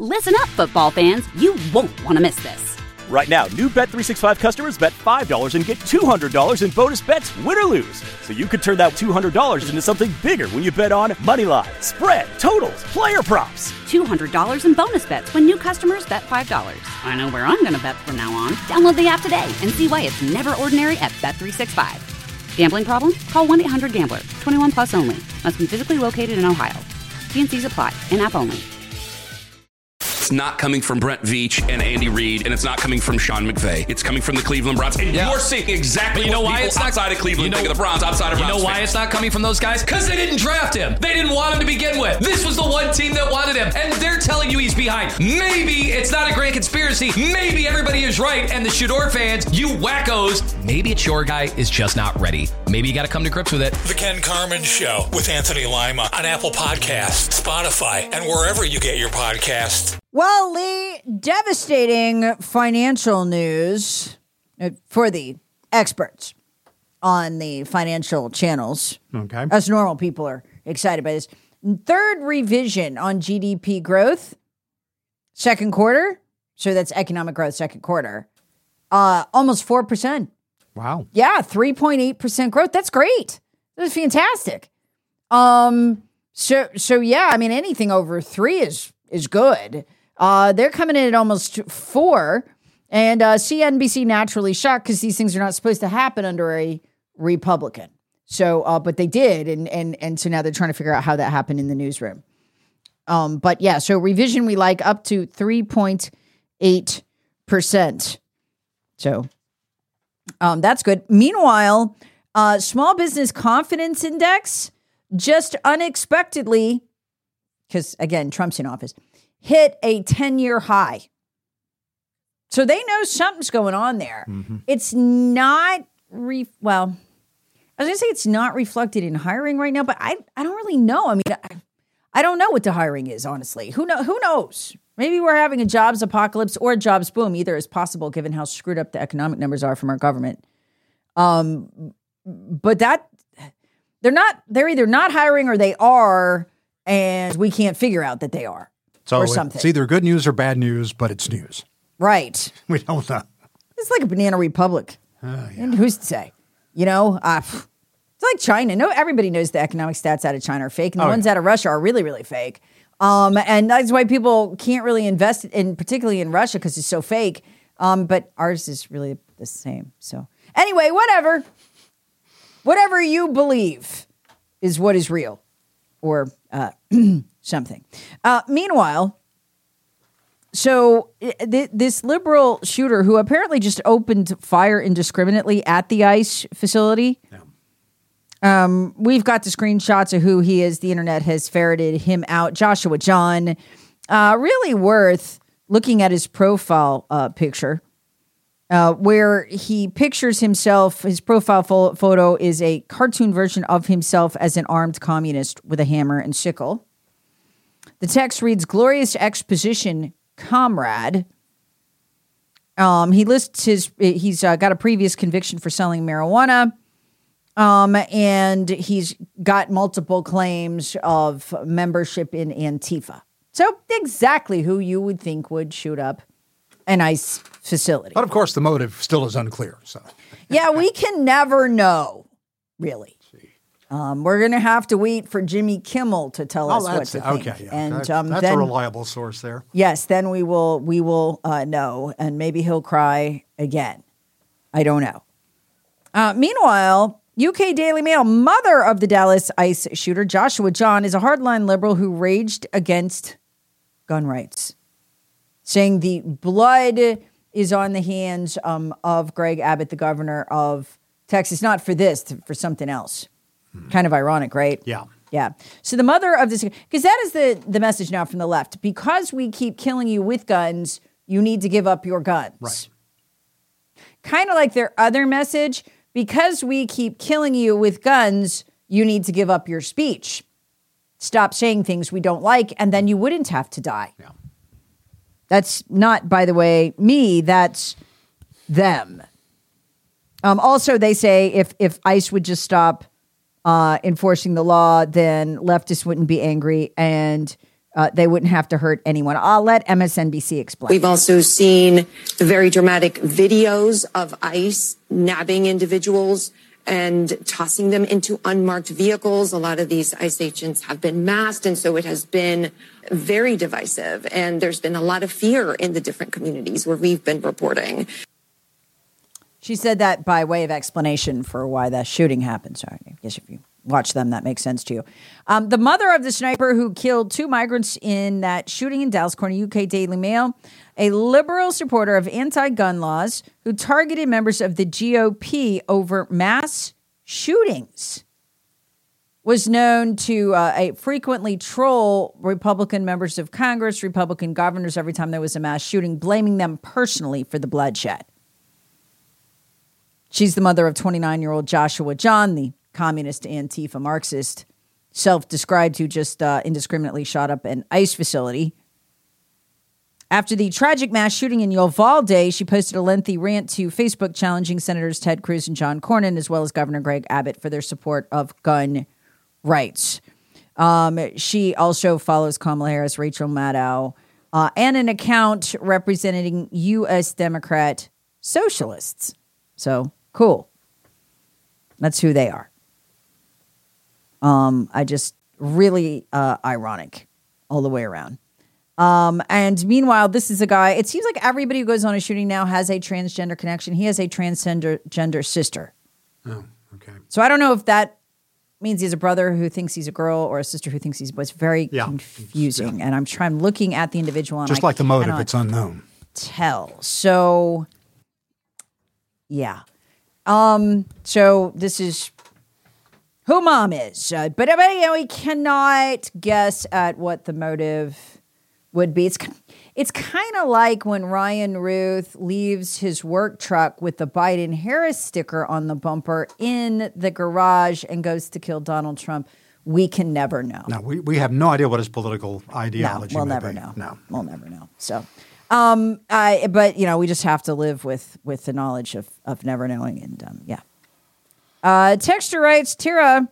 Listen up, football fans. You won't want to miss this. Right now, new Bet365 customers bet $5 and get $200 in bonus bets, win or lose. So you could turn that $200 into something bigger when you bet on moneyline, spread, totals, player props. $200 in bonus bets when new customers bet $5. I know where I'm going to bet from now on. Download the app today and see why it's never ordinary at Bet365. Gambling problem? Call 1-800-GAMBLER. 21 plus only. Must be physically located in Ohio. T&Cs apply. In-app only. It's not coming from Brent Veach and Andy Reid, and it's not coming from Sean McVay. It's coming from the Cleveland Browns. And you're seeing exactly what people outside of Cleveland think of the Browns, outside of Browns. You know why it's not coming from those guys? Because they didn't draft him. They didn't want him to begin with. This was the one team that wanted him, and they're telling you he's behind. Maybe it's not a grand conspiracy. Maybe everybody is right, and the Shador fans, you wackos, maybe it's your guy is just not ready. Maybe you got to come to grips with it. The Ken Carman Show with Anthony Lima on Apple Podcasts, Spotify, and wherever you get your podcasts. Well, Lee, devastating financial news for the experts on the financial channels. Okay. Us normal people are excited by this. Third revision on GDP growth, second quarter. So that's economic growth, second quarter. Almost 4%. Wow. Yeah, 3.8% growth. That's great. That's fantastic. So yeah, I mean, anything over 3 is good. They're coming in at almost 4, and CNBC naturally shocked because these things are not supposed to happen under a Republican. So, but they did, and so now they're trying to figure out how that happened in the newsroom. But yeah, so revision we like up to 3.8%. So, that's good. Meanwhile, small business confidence index just unexpectedly, because again, Trump's in office, hit a 10-year high. So they know something's going on there. Mm-hmm. It's not, I was going to say it's not reflected in hiring right now, but I don't really know. I mean, I don't know what the hiring is, honestly. Who knows? Maybe we're having a jobs apocalypse or a jobs boom. Either is possible given how screwed up the economic numbers are from our government. But they're either not hiring or they are, and we can't figure out that they are. So or something. It's either good news or bad news, but it's news. Right. We don't know. It's like a banana republic. Yeah. And who's to say? You know, it's like China. No, everybody knows the economic stats out of China are fake, and the ones out of Russia are really, really fake. And that's why people can't really invest in, particularly in Russia, because it's so fake. But ours is really the same. So anyway, whatever you believe is what is real, or something. Meanwhile, so this liberal shooter who apparently just opened fire indiscriminately at the ICE facility. Yeah. We've got the screenshots of who he is. The internet has ferreted him out. Joshua John, really worth looking at his profile picture, where he pictures himself. His profile photo is a cartoon version of himself as an armed communist with a hammer and sickle. The text reads, "Glorious exposition, comrade." He lists he's got a previous conviction for selling marijuana. And he's got multiple claims of membership in Antifa. So exactly who you would think would shoot up an ICE facility. But of course, the motive still is unclear. So yeah, we can never know, really. We're going to have to wait for Jimmy Kimmel to tell us what to think. Okay, yeah. And that's then, a reliable source there. Yes, then we will know, and maybe he'll cry again. I don't know. Meanwhile, UK Daily Mail, mother of the Dallas ICE shooter, Joshua John, is a hardline liberal who raged against gun rights, saying the blood is on the hands of Greg Abbott, the governor of Texas, not for this, for something else. Kind of ironic, right? Yeah. Yeah. So the mother of this, because that is the message now from the left. Because we keep killing you with guns, you need to give up your guns. Right. Kind of like their other message, because we keep killing you with guns, you need to give up your speech. Stop saying things we don't like, and then you wouldn't have to die. Yeah. That's not, by the way, me, that's them. Also, they say if ICE would just stop enforcing the law, then leftists wouldn't be angry, and they wouldn't have to hurt anyone. I'll let MSNBC explain. We've also seen the very dramatic videos of ICE nabbing individuals and tossing them into unmarked vehicles. A lot of these ICE agents have been masked, and so it has been very divisive. And there's been a lot of fear in the different communities where we've been reporting. She said that by way of explanation for why that shooting happened. So I guess if you watch them, that makes sense to you. The mother of the sniper who killed 2 migrants in that shooting in Dallas, according to UK Daily Mail, a liberal supporter of anti-gun laws who targeted members of the GOP over mass shootings, was known to frequently troll Republican members of Congress, Republican governors every time there was a mass shooting, blaming them personally for the bloodshed. She's the mother of 29-year-old Joshua John, the communist Antifa Marxist, self-described, who just indiscriminately shot up an ICE facility. After the tragic mass shooting in Uvalde, she posted a lengthy rant to Facebook challenging Senators Ted Cruz and John Cornyn, as well as Governor Greg Abbott, for their support of gun rights. She also follows Kamala Harris, Rachel Maddow, and an account representing U.S. Democrat socialists. So, cool. That's who they are. I just really ironic all the way around. And meanwhile, this is a guy, it seems like everybody who goes on a shooting now has a transgender connection. He has a transgender sister. Oh, okay. So I don't know if that means he has a brother who thinks he's a girl or a sister who thinks he's a boy. It's very confusing. Yeah. And I'm looking at the individual. And just like the motive, it's unknown. Tell. So, yeah. So this is who mom is. But we cannot guess at what the motive would be. It's kind of like when Ryan Ruth leaves his work truck with the Biden-Harris sticker on the bumper in the garage and goes to kill Donald Trump. We can never know. No, we have no idea what his political ideology we'll may never be. know. No, we'll never know. So, but we just have to live with the knowledge of never knowing. And Texter writes, Tira.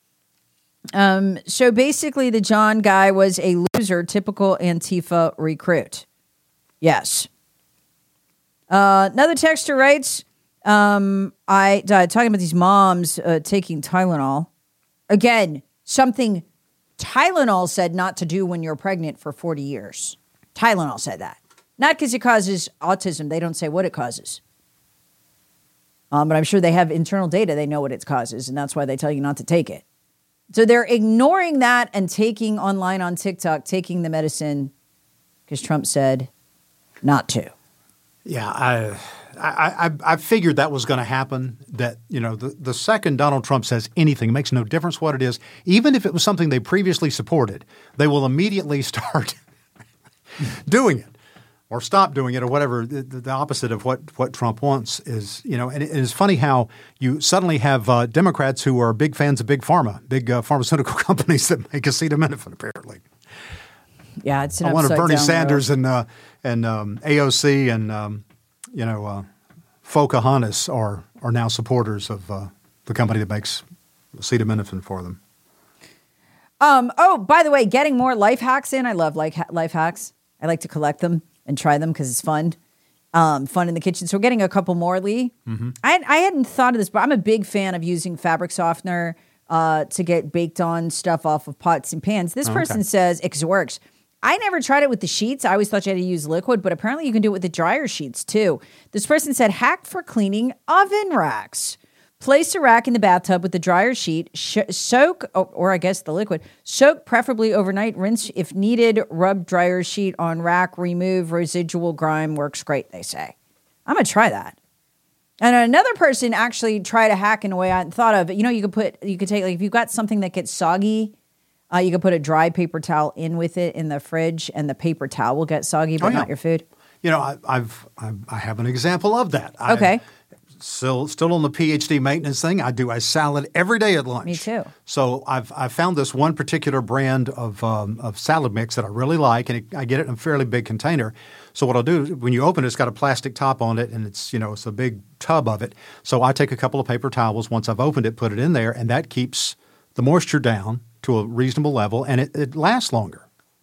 So basically the John guy was a loser, typical Antifa recruit. Yes. Another texter writes, talking about these moms taking Tylenol. Again, something Tylenol said not to do when you're pregnant for 40 years. Tylenol said that. Not because it causes autism. They don't say what it causes. But I'm sure they have internal data. They know what it causes, and that's why they tell you not to take it. So they're ignoring that and taking online on TikTok, taking the medicine because Trump said not to. Yeah, I figured that was going to happen, that, the second Donald Trump says anything, it makes no difference what it is. Even if it was something they previously supported, they will immediately start doing it or stop doing it or whatever. The opposite of what Trump wants is, and it is funny how you suddenly have Democrats who are big fans of big pharma, big pharmaceutical companies that make acetaminophen, apparently. Yeah, it's an I wonder if Bernie Sanders road. and AOC and Pocahontas are now supporters of the company that makes acetaminophen for them. By the way, getting more life hacks in. I love life hacks. I like to collect them and try them because it's fun. Fun in the kitchen. So we're getting a couple more, Lee. Mm-hmm. I hadn't thought of this, but I'm a big fan of using fabric softener to get baked on stuff off of pots and pans. This person says, because it works. I never tried it with the sheets. I always thought you had to use liquid, but apparently you can do it with the dryer sheets too. This person said, hack for cleaning oven racks. Place a rack in the bathtub with the dryer sheet, soak, or I guess the liquid, soak preferably overnight, rinse if needed, rub dryer sheet on rack, remove residual grime. Works great, they say. I'm going to try that. And another person actually tried a hack in a way I hadn't thought of. You could take, like, if you've got something that gets soggy, you could put a dry paper towel in with it in the fridge, and the paper towel will get soggy, but not your food. I have an example of that. Okay. Still on the PhD maintenance thing, I do a salad every day at lunch. Me too. So I've found this one particular brand of salad mix that I really like, and I get it in a fairly big container. So what I'll do, when you open it, it's got a plastic top on it, and it's a big tub of it. So I take a couple of paper towels once I've opened it, put it in there, and that keeps the moisture down to a reasonable level, and it lasts longer.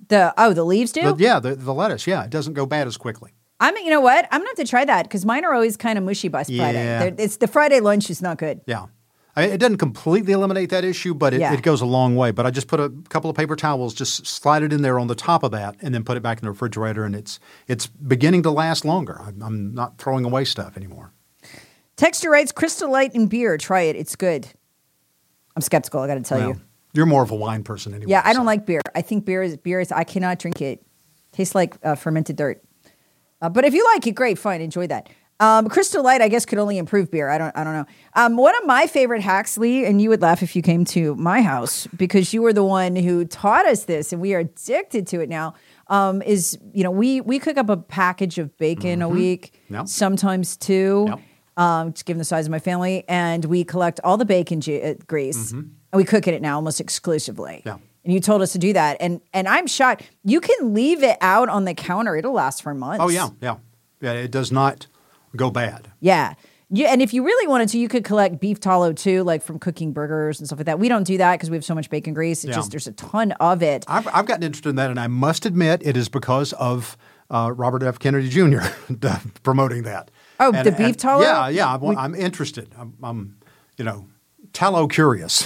The leaves do? The lettuce. Yeah, it doesn't go bad as quickly. You know what? I'm going to have to try that because mine are always kind of mushy by Friday. It's the Friday lunch is not good. Yeah. It doesn't completely eliminate that issue, but it goes a long way. But I just put a couple of paper towels, just slide it in there on the top of that, and then put it back in the refrigerator, and it's beginning to last longer. I'm not throwing away stuff anymore. Texter writes, Crystal Light and beer. Try it. It's good. I'm skeptical, I got to tell you. You're more of a wine person anyway. Yeah, I don't like beer. I think beer is I cannot drink it. Tastes like fermented dirt. But if you like it, great, fine, enjoy that. Crystal Light, I guess, could only improve beer. I don't know. One of my favorite hacks, Lee, and you would laugh if you came to my house because you were the one who taught us this, and we are addicted to it now. Is we cook up a package of bacon a week, sometimes two, just given the size of my family, and we collect all the bacon grease, and we cook it now almost exclusively. Yeah. And you told us to do that, and I'm shocked. You can leave it out on the counter; it'll last for months. Oh yeah. It does not go bad. Yeah. And if you really wanted to, you could collect beef tallow too, like from cooking burgers and stuff like that. We don't do that because we have so much bacon grease. It's just there's a ton of it. I've gotten interested in that, and I must admit it is because of Robert F. Kennedy Jr. promoting that. Oh, the beef tallow? Yeah. I'm interested. I'm tallow curious.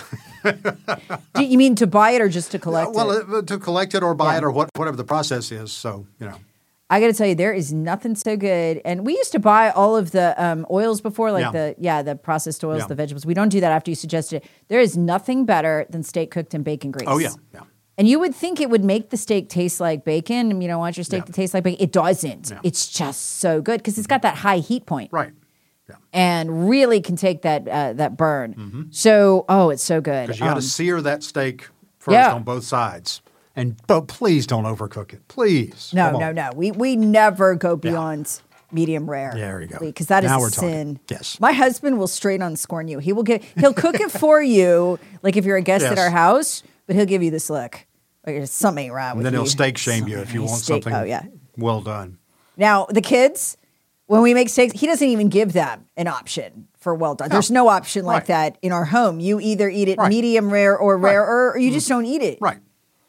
Do you mean to buy it or just to collect it? Well, to collect it or buy it or whatever the process is. So, I got to tell you, there is nothing so good. And we used to buy all of the oils before, like the processed oils, the vegetables. We don't do that after you suggested it. There is nothing better than steak cooked in bacon grease. Oh, yeah. And you would think it would make the steak taste like bacon. And you don't want your steak to taste like bacon. It doesn't. Yeah. It's just so good because it's got that high heat point. Right. Yeah. And really can take that burn. Mm-hmm. So, it's so good. Because you got to sear that steak first on both sides. But please don't overcook it. Please. No. We never go beyond medium rare. Yeah, there you go. Because that is a sin. Yes. My husband will straight on scorn you. He'll cook it for you, like if you're a guest at our house, but he'll give you this look. Like there's something wrong with you. And then he'll steak shame you if you want something well done. Now, the kids, when we make steaks, he doesn't even give them an option for well done. There's no option like that in our home. You either eat it medium rare or rare, or you just don't eat it. Right.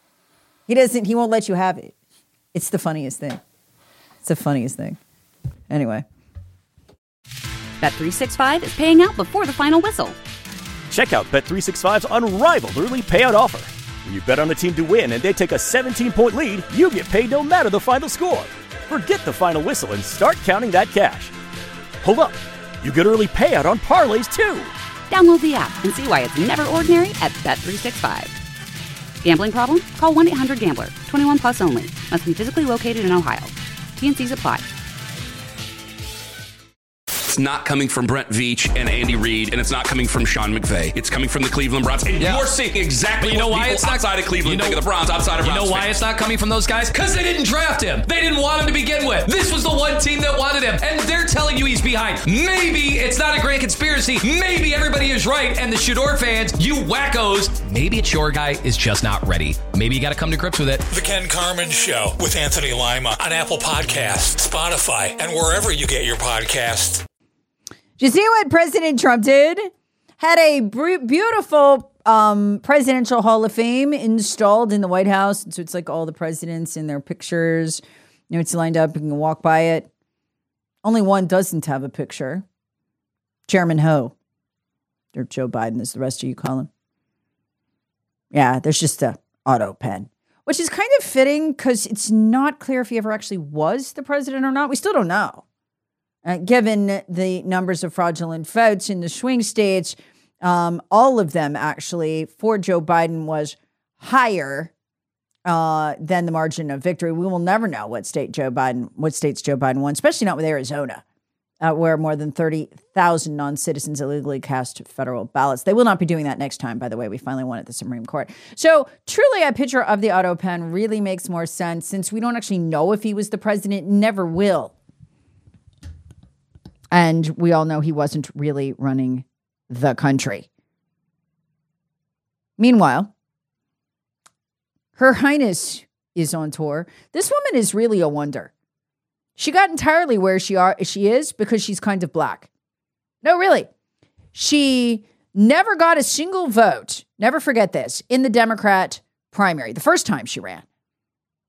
He won't let you have it. It's the funniest thing. Anyway. Bet365 is paying out before the final whistle. Check out Bet365's unrivaled early payout offer. When you bet on a team to win and they take a 17-point lead, you get paid no matter the final score. Forget the final whistle and start counting that cash. Hold up. You get early payout on parlays, too. Download the app and see why it's never ordinary at Bet365. Gambling problem? Call 1-800-GAMBLER. 21 plus only. Must be physically located in Ohio. T&Cs apply. It's not coming from Brent Veach and Andy Reid, and it's not coming from Sean McVay. It's coming from the Cleveland Browns. And you're seeing exactly what people outside of Cleveland think of the Browns, outside of Browns. You know why it's not coming from those guys? Because they didn't draft him. They didn't want him to begin with. This was the one team that wanted him, and they're telling you he's behind. Maybe it's not a grand conspiracy. Maybe everybody is right, and the Shador fans, you wackos, maybe it's your guy is just not ready. Maybe you got to come to grips with it. The Ken Carman Show with Anthony Lima on Apple Podcasts, Spotify, and wherever you get your podcasts. Did you see what President Trump did? Had a beautiful presidential Hall of Fame installed in the White House. So it's like all the presidents and their pictures. It's lined up. You can walk by it. Only one doesn't have a picture. Chairman Ho. Or Joe Biden, as the rest of you call him. Yeah, there's just a auto pen. Which is kind of fitting because it's not clear if he ever actually was the president or not. We still don't know. Given the numbers of fraudulent votes in the swing states, all of them actually for Joe Biden was higher than the margin of victory. We will never know what states Joe Biden won, especially not with Arizona, where more than 30,000 non-citizens illegally cast federal ballots. They will not be doing that next time, by the way. We finally won at the Supreme Court. So truly a picture of the auto pen really makes more sense since we don't actually know if he was the president, never will. And we all know he wasn't really running the country. Meanwhile, Her Highness is on tour. This woman is really a wonder. She got entirely where she is because she's kind of black. No, really. She never got a single vote, never forget this, in the Democrat primary, the first time she ran.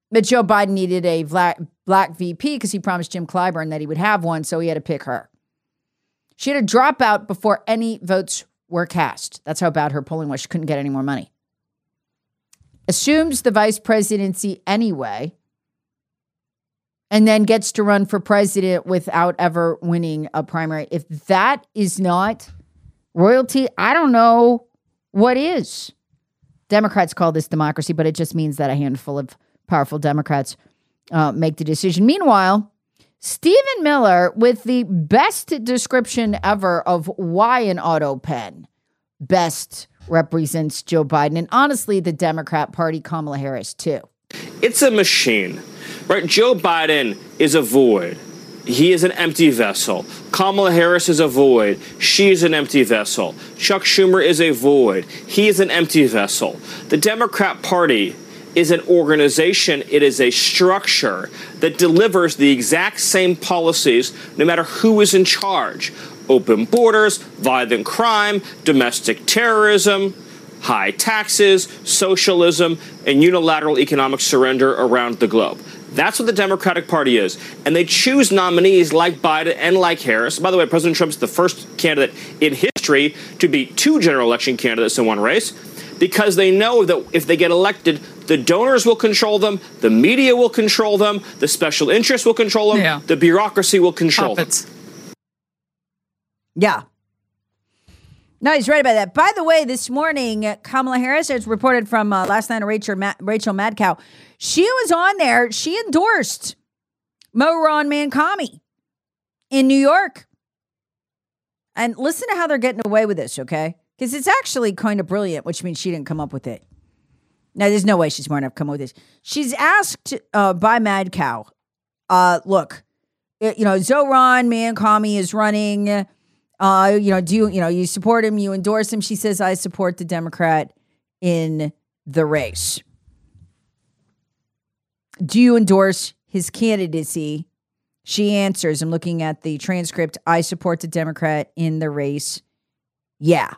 But Joe Biden needed a black VP because he promised Jim Clyburn that he would have one, so he had to pick her. She had to drop out before any votes were cast. That's how bad her polling was. She couldn't get any more money. Assumes the vice presidency anyway, and then gets to run for president without ever winning a primary. If that is not royalty, I don't know what is. Democrats call this democracy, but it just means that a handful of powerful Democrats make the decision. Meanwhile, Stephen Miller with the best description ever of why an auto pen best represents Joe Biden, and honestly, the Democrat Party, Kamala Harris, too. It's a machine, right? Joe Biden is a void. He is an empty vessel. Kamala Harris is a void. She is an empty vessel. Chuck Schumer is a void. He is an empty vessel. The Democrat Party is an organization. It is a structure that delivers the exact same policies no matter who is in charge. Open borders, violent crime, domestic terrorism, high taxes, socialism, and unilateral economic surrender around the globe. That's what the Democratic Party is. And they choose nominees like Biden and like Harris. By the way, President Trump's the first candidate in history to beat two general election candidates in one race, because they know that if they get elected, the donors will control them, the media will control them, the special interests will control them, the bureaucracy will control them. Yeah. No, he's right about that. By the way, this morning, Kamala Harris, as reported from last night, Rachel Madcow, she was on there. She endorsed Mohran Mankami in New York. And listen to how they're getting away with this, okay? Because it's actually kind of brilliant, which means she didn't come up with it. Now, there's no way she's smart enough to come up with this. She's asked by Madcow, look, Zohran Mankami is running. Do you support him? You endorse him? She says, I support the Democrat in the race. Do you endorse his candidacy? She answers, I'm looking at the transcript, I support the Democrat in the race. Yeah.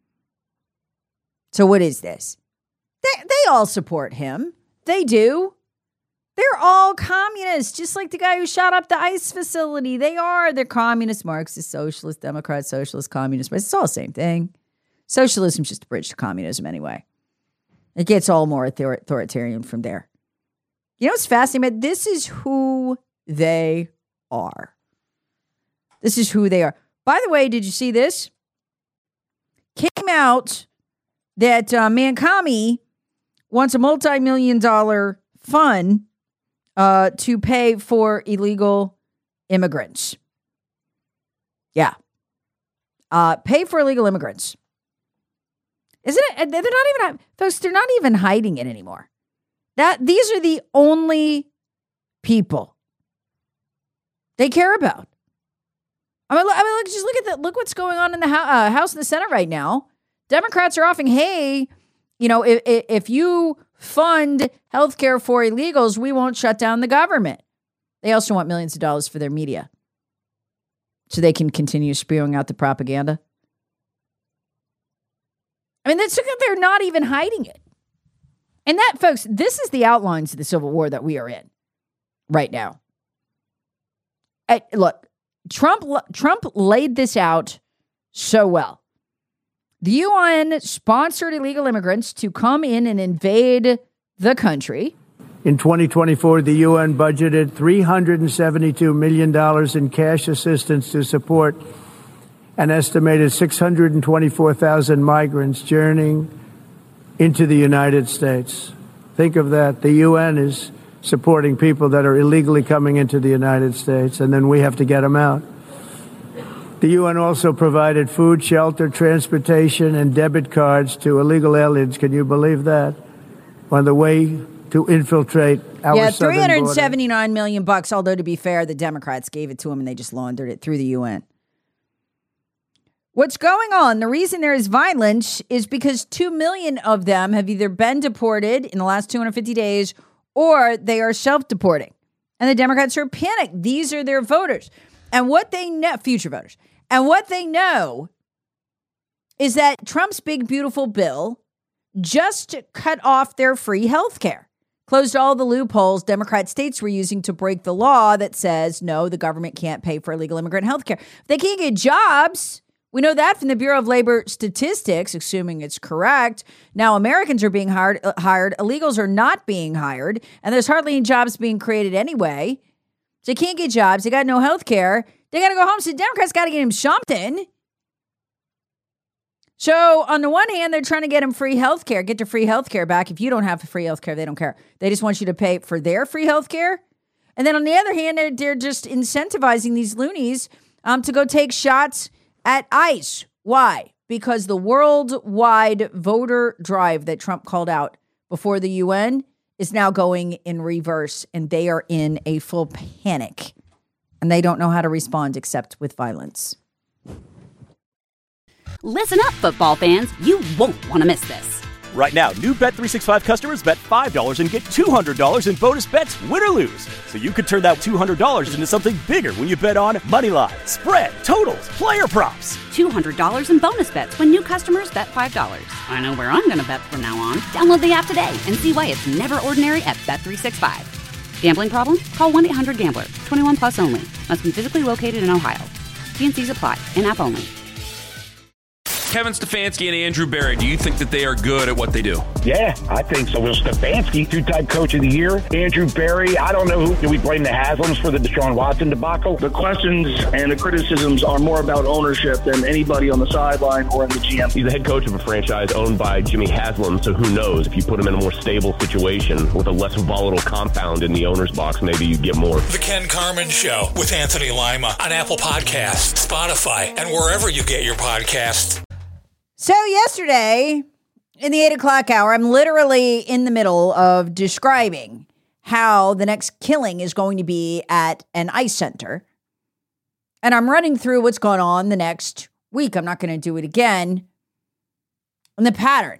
So what is this? They all support him. They do. They're all communists, just like the guy who shot up the ICE facility. They're communist, Marxist, socialist, Democrat, socialist, communist. But it's all the same thing. Socialism's just a bridge to communism anyway. It gets all more authoritarian from there. You know what's fascinating? This is who they are. This is who they are. By the way, did you see this? Came out that Mankami wants a multi-million-dollar fund to pay for illegal immigrants. Yeah. Pay for illegal immigrants. Isn't it? They're not even, folks, they're not even hiding it anymore. These are the only people they care about. Just look at that. Look what's going on in the House and the Senate right now. Democrats are offering, hey, if you fund healthcare for illegals, we won't shut down the government. They also want millions of dollars for their media so they can continue spewing out the propaganda. I mean, they're not even hiding it. And that, folks, this is the outlines of the Civil War that we are in right now. Look, Trump laid this out so well. The UN sponsored illegal immigrants to come in and invade the country. In 2024, the UN budgeted $372 million in cash assistance to support an estimated 624,000 migrants journeying into the United States. Think of that. The UN is supporting people that are illegally coming into the United States, and then we have to get them out. The UN also provided food, shelter, transportation, and debit cards to illegal aliens. Can you believe that? On the way to infiltrate our southern border. $379 million, although to be fair, the Democrats gave it to them and they just laundered it through the UN. What's going on? The reason there is violence is because 2 million of them have either been deported in the last 250 days or they are self-deporting. And the Democrats are panicked. These are their voters. And what they know, future voters. And what they know is that Trump's big, beautiful bill just cut off their free health care. closed all the loopholes Democrat states were using to break the law that says, no, the government can't pay for illegal immigrant health care. They can't get jobs. We know that from the Bureau of Labor Statistics, assuming it's correct. Now, Americans are being hired. Illegals are not being hired. And there's hardly any jobs being created anyway. So they can't get jobs. They got no health care. They got to go home. So the Democrats got to get him something. So on the one hand, they're trying to get him free health care, get your free health care back. If you don't have free health care, they don't care. They just want you to pay for their free health care. And then on the other hand, they're just incentivizing these loonies to go take shots at ICE. Why? Because the worldwide voter drive that Trump called out before the UN is now going in reverse, and they are in a full panic. And they don't know how to respond except with violence. Listen up, football fans. You won't want to miss this. Right now, new Bet365 customers bet $5 and get $200 in bonus bets, win or lose. So you could turn that $200 into something bigger when you bet on Moneyline, spread, totals, player props. $200 in bonus bets when new customers bet $5. I know where I'm going to bet from now on. Download the app today and see why it's never ordinary at Bet365. Gambling problem? Call 1-800-GAMBLER. 21 plus only. Must be physically located in Ohio. T&Cs apply. In-app only. Kevin Stefanski and Andrew Berry, do you think that they are good at what they do? Yeah, I think so. Will Stefanski, two-time coach of the year. Andrew Berry, I don't know who. Do we blame the Haslams for the Deshaun Watson debacle? The questions and the criticisms are more about ownership than anybody on the sideline or in the GM. He's the head coach of a franchise owned by Jimmy Haslam, so who knows? If you put him in a more stable situation with a less volatile compound in the owner's box, maybe you get more. The Ken Carman Show with Anthony Lima on Apple Podcasts, Spotify, and wherever you get your podcasts. So yesterday, in the 8 o'clock hour, I'm literally in the middle of describing how the next killing is going to be at an ICE center. And I'm running through what's going on the next week. I'm not going to do it again. And the pattern,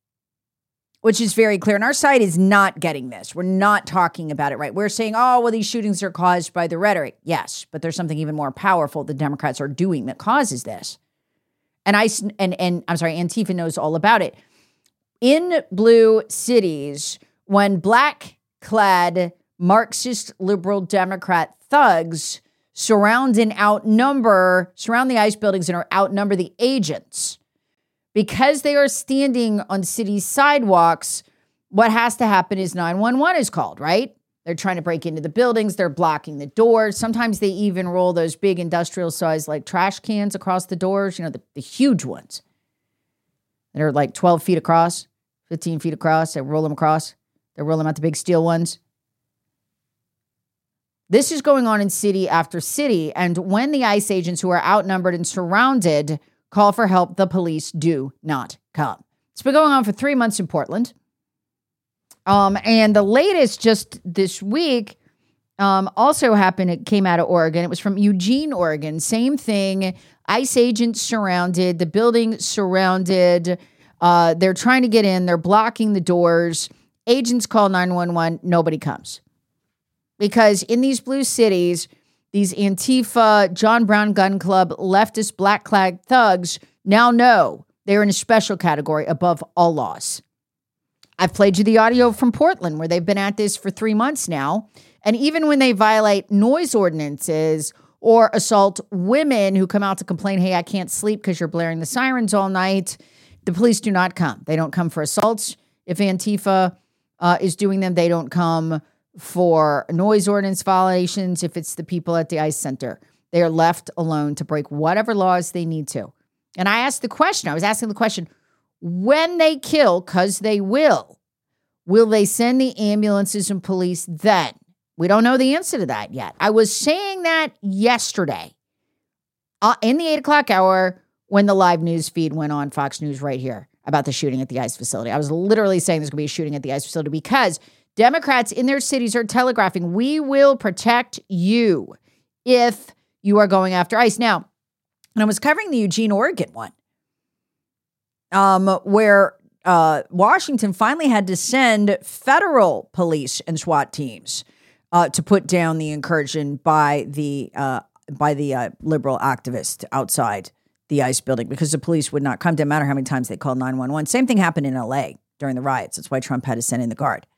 which is very clear. And our side is not getting this. We're not talking about it right. We're saying, oh, well, these shootings are caused by the rhetoric. Yes, but there's something even more powerful the Democrats are doing that causes this. And Antifa knows all about it. In blue cities, when black-clad Marxist liberal Democrat thugs surround the ICE buildings and outnumber the agents, because they are standing on city sidewalks, what has to happen is 911 is called, right? They're trying to break into the buildings. They're blocking the doors. Sometimes they even roll those big industrial size like trash cans across the doors, the huge ones that are like 12 feet across, 15 feet across. They roll them across. They roll them out the big steel ones. This is going on in city after city. And when the ICE agents who are outnumbered and surrounded call for help, the police do not come. It's been going on for 3 months in Portland. And the latest just this week also happened. It came out of Oregon. It was from Eugene, Oregon. Same thing. ICE agents surrounded. The building surrounded. They're trying to get in. They're blocking the doors. Agents call 911. Nobody comes. Because in these blue cities, these Antifa, John Brown Gun Club, leftist black-clad thugs now know they're in a special category above all laws. I've played you the audio from Portland where they've been at this for 3 months now. And even when they violate noise ordinances or assault women who come out to complain, hey, I can't sleep because you're blaring the sirens all night, the police do not come. They don't come for assaults. If Antifa is doing them, they don't come for noise ordinance violations. If it's the people at the ICE center, they are left alone to break whatever laws they need to. And I was asking the question, when they kill, because they will they send the ambulances and police then? We don't know the answer to that yet. I was saying that yesterday in the 8 o'clock hour when the live news feed went on Fox News right here about the shooting at the ICE facility. I was literally saying there's going to be a shooting at the ICE facility because Democrats in their cities are telegraphing, we will protect you if you are going after ICE. Now, and I was covering the Eugene, Oregon one. Where Washington finally had to send federal police and SWAT teams to put down the incursion by the liberal activist outside the ICE building because the police would not come. Didn't matter how many times they called 911. Same thing happened in LA during the riots. That's why Trump had to send in the guard.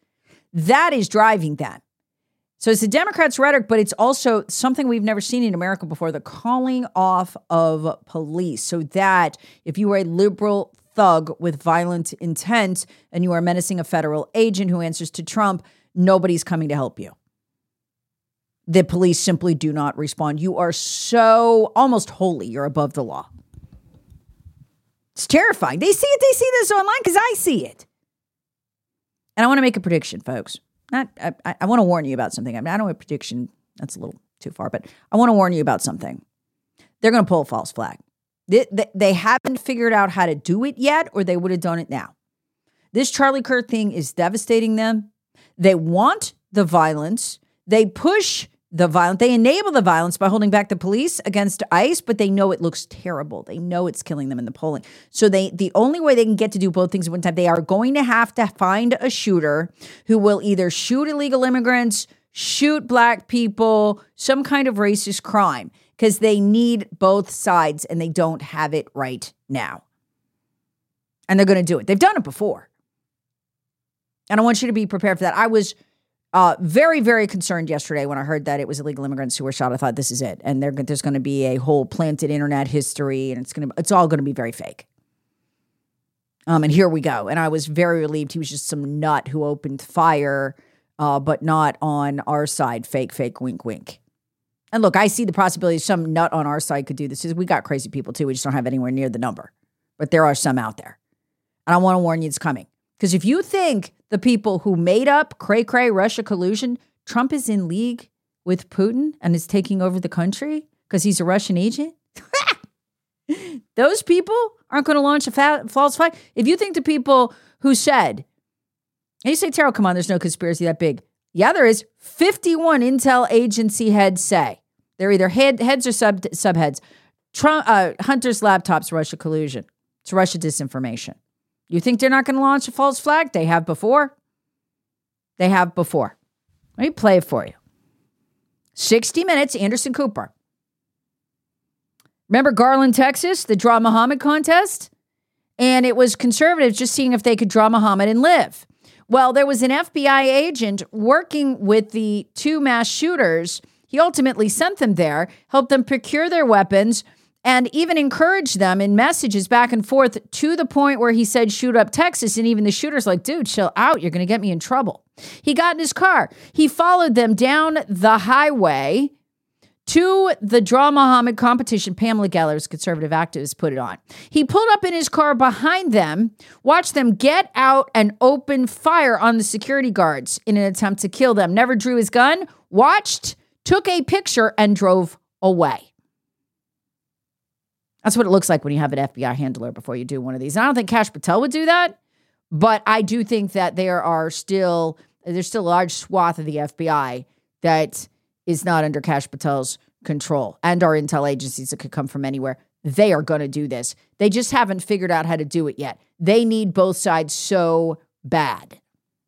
That is driving them. So it's the Democrats' rhetoric, but it's also something we've never seen in America before, the calling off of police, so that if you are a liberal thug with violent intent and you are menacing a federal agent who answers to Trump, nobody's coming to help you. The police simply do not respond. You are so almost holy. You're above the law. It's terrifying. They see it. They see this online because I see it. And I want to make a prediction, folks. I want to warn you about something. I don't have a prediction. That's a little too far, but I want to warn you about something. They're going to pull a false flag. They haven't figured out how to do it yet, or they would have done it now. This Charlie Kirk thing is devastating them. They want the violence. They push the violence. They enable the violence by holding back the police against ICE, but they know it looks terrible. They know it's killing them in the polling. So the only way they can get to do both things at one time, they are going to have to find a shooter who will either shoot illegal immigrants, shoot black people, some kind of racist crime, because they need both sides and they don't have it right now. And they're going to do it. They've done it before. And I want you to be prepared for that. I was very, very concerned yesterday when I heard that it was illegal immigrants who were shot. I thought, this is it. And there's going to be a whole planted internet history, and it's all going to be very fake. And here we go. And I was very relieved he was just some nut who opened fire, but not on our side. Fake, wink, wink. And look, I see the possibility some nut on our side could do this. We got crazy people too. We just don't have anywhere near the number. But there are some out there. And I want to warn you, it's coming. Because if you think the people who made up cray-cray Russia collusion, Trump is in league with Putin and is taking over the country because he's a Russian agent, those people aren't going to launch a false flag. If you think the people who said, and you say, Terrell, come on, there's no conspiracy that big. Yeah, there is. 51 intel agency heads say. They're either heads or subheads. Hunter's laptops, Russia collusion. It's Russia disinformation. You think they're not going to launch a false flag? They have before. They have before. Let me play it for you. 60 Minutes, Anderson Cooper. Remember Garland, Texas, the Draw Muhammad contest? And it was conservatives just seeing if they could draw Muhammad and live. Well, there was an FBI agent working with the two mass shooters. He ultimately sent them there, helped them procure their weapons, and even encouraged them in messages back and forth to the point where he said, shoot up Texas. And even the shooter's like, dude, chill out. You're going to get me in trouble. He got in his car. He followed them down the highway to the Draw Muhammad competition. Pamela Geller's conservative activist put it on. He pulled up in his car behind them, watched them get out and open fire on the security guards in an attempt to kill them. Never drew his gun, watched, took a picture, and drove away. That's what it looks like when you have an FBI handler before you do one of these. And I don't think Kash Patel would do that, but I do think that there's still a large swath of the FBI that is not under Kash Patel's control, and our intel agencies that could come from anywhere. They are going to do this. They just haven't figured out how to do it yet. They need both sides so bad.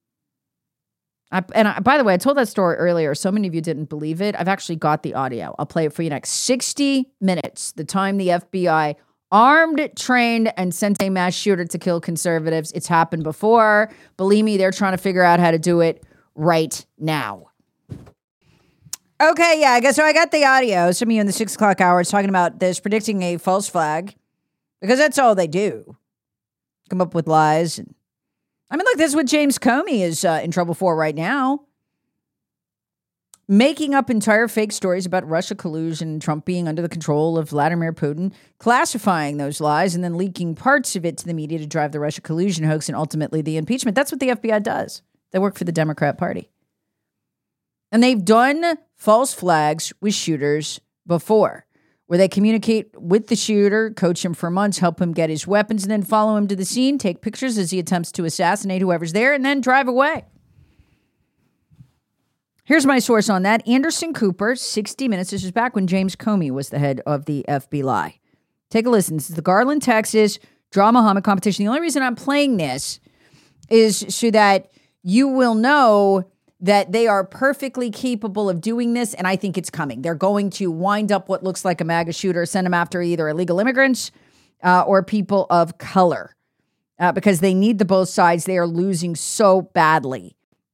By the way, I told that story earlier. So many of you didn't believe it. I've actually got the audio. I'll play it for you next. 60 minutes, the time the FBI armed, trained, and sent a mass shooter to kill conservatives. It's happened before. Believe me, they're trying to figure out how to do it right now. Okay, yeah, I guess so. I got the audio. Some of you in the 6 o'clock hour is talking about this, predicting a false flag, because that's all they do. Come up with lies. Look, this is what James Comey is in trouble for right now. Making up entire fake stories about Russia collusion, Trump being under the control of Vladimir Putin, classifying those lies, and then leaking parts of it to the media to drive the Russia collusion hoax and ultimately the impeachment. That's what the FBI does. They work for the Democrat Party. And they've done false flags with shooters before, where they communicate with the shooter, coach him for months, help him get his weapons, and then follow him to the scene, take pictures as he attempts to assassinate whoever's there, and then drive away. Here's my source on that. Anderson Cooper, 60 Minutes. This is back when James Comey was the head of the FBI. Take a listen. This is the Garland, Texas Draw Muhammad competition. The only reason I'm playing this is so that you will know that they are perfectly capable of doing this, and I think it's coming. They're going to wind up what looks like a MAGA shooter, send them after either illegal immigrants or people of color because they need the both sides. They are losing so badly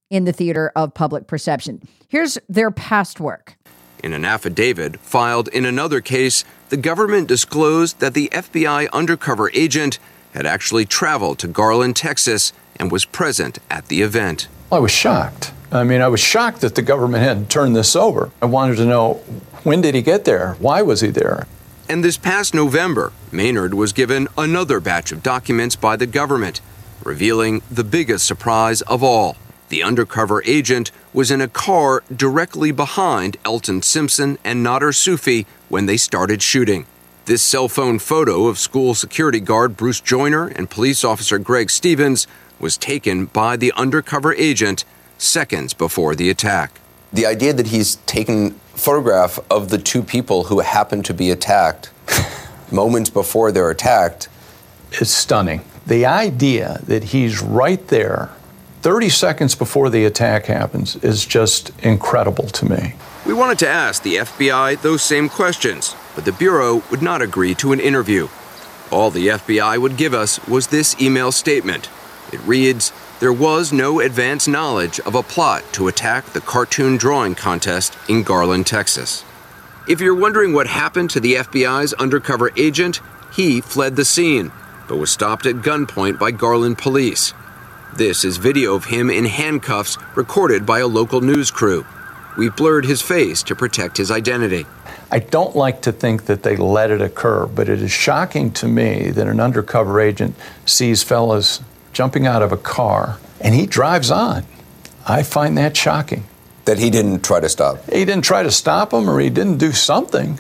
in the theater of public perception. Here's their past work. In an affidavit filed in another case, the government disclosed that the FBI undercover agent had actually traveled to Garland, Texas, and was present at the event. I was shocked. I was shocked that the government had turned this over. I wanted to know, when did he get there? Why was he there? And this past November, Maynard was given another batch of documents by the government, revealing the biggest surprise of all. The undercover agent was in a car directly behind Elton Simpson and Nader Sufi when they started shooting. This cell phone photo of school security guard Bruce Joyner and police officer Greg Stevens was taken by the undercover agent seconds before the attack. The idea that he's taken a photograph of the two people who happened to be attacked moments before they're attacked is stunning. The idea that he's right there 30 seconds before the attack happens is just incredible to me. We wanted to ask the FBI those same questions, but the Bureau would not agree to an interview. All the FBI would give us was this email statement. It reads, "There was no advance knowledge of a plot to attack the cartoon drawing contest in Garland, Texas." If you're wondering what happened to the FBI's undercover agent, he fled the scene, but was stopped at gunpoint by Garland police. This is video of him in handcuffs recorded by a local news crew. We've blurred his face to protect his identity. I don't like to think that they let it occur, but it is shocking to me that an undercover agent sees fellas jumping out of a car and he drives on. I find that shocking. That he didn't try to stop. He didn't try to stop him, or he didn't do something.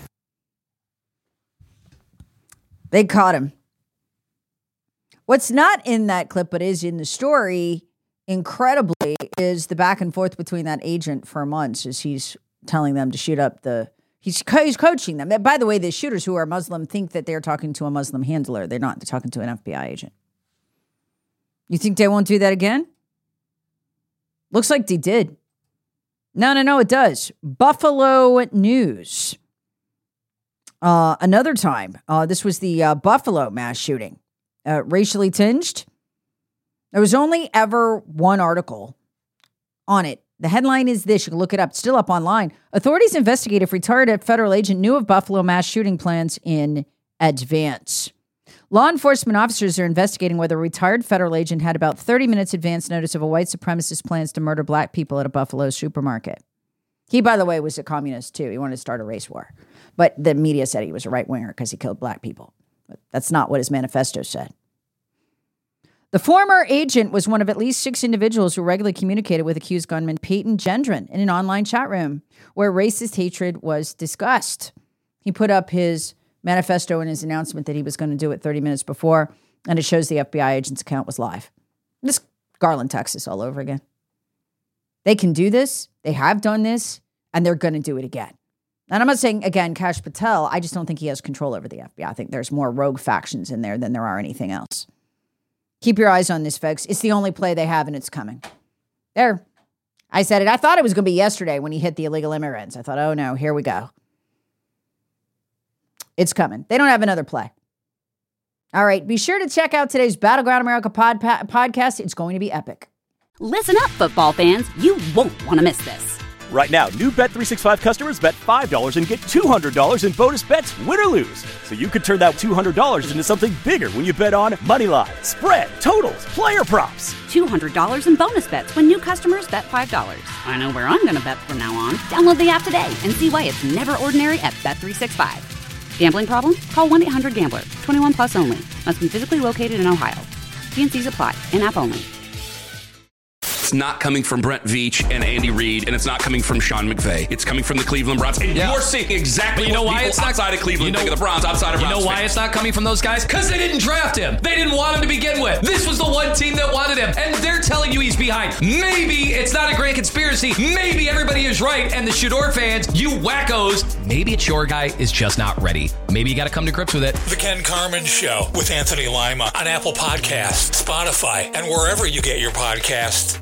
They caught him. What's not in that clip, but is in the story, incredibly, is the back and forth between that agent for months as he's telling them to shoot up he's coaching them. By the way, the shooters who are Muslim think that they're talking to a Muslim handler. They're not. They're talking to an FBI agent. You think they won't do that again? Looks like they did. No, it does. Buffalo News. Another time. This was the Buffalo mass shooting. Racially tinged. There was only ever one article on it. The headline is this. You can look it up. It's still up online. Authorities investigate if retired federal agent knew of Buffalo mass shooting plans in advance. Law enforcement officers are investigating whether a retired federal agent had about 30 minutes advance notice of a white supremacist plans to murder black people at a Buffalo supermarket. He, by the way, was a communist, too. He wanted to start a race war. But the media said he was a right-winger because he killed black people. But that's not what his manifesto said. The former agent was one of at least 6 individuals who regularly communicated with accused gunman Peyton Gendron in an online chat room where racist hatred was discussed. He put up his manifesto and his announcement that he was going to do it 30 minutes before, and it shows the FBI agent's account was live. This Garland, Texas, all over again. They can do this. They have done this, and they're going to do it again. And I'm not saying, again, Kash Patel, I just don't think he has control over the FBI. I think there's more rogue factions in there than there are anything else. Keep your eyes on this, folks. It's the only play they have, and it's coming. There. I said it. I thought it was going to be yesterday when he hit the illegal immigrants. I thought, oh, no, here we go. It's coming. They don't have another play. All right. Be sure to check out today's Battleground America podcast. It's going to be epic. Listen up, football fans. You won't want to miss this. Right now, new Bet365 customers bet $5 and get $200 in bonus bets, win or lose. So you could turn that $200 into something bigger when you bet on Moneyline, spread, totals, player props. $200 in bonus bets when new customers bet $5. I know where I'm going to bet from now on. Download the app today and see why it's never ordinary at Bet365. Gambling problem? Call 1-800-GAMBLER. 21 plus only. Must be physically located in Ohio. T&Cs apply. In-app only. It's not coming from Brent Veach and Andy Reid, and it's not coming from Sean McVay. It's coming from the Cleveland Browns. And you're seeing exactly what people outside of Cleveland think of the Browns, outside of Browns. You know why it's not coming from those guys? Because they didn't draft him. They didn't want him to begin with. This was the one team that wanted him, and they're telling you he's behind. Maybe it's not a grand conspiracy. Maybe everybody is right, and the Shador fans, you wackos, maybe it's your guy is just not ready. Maybe you got to come to grips with it. The Ken Carman Show with Anthony Lima on Apple Podcasts, Spotify, and wherever you get your podcasts.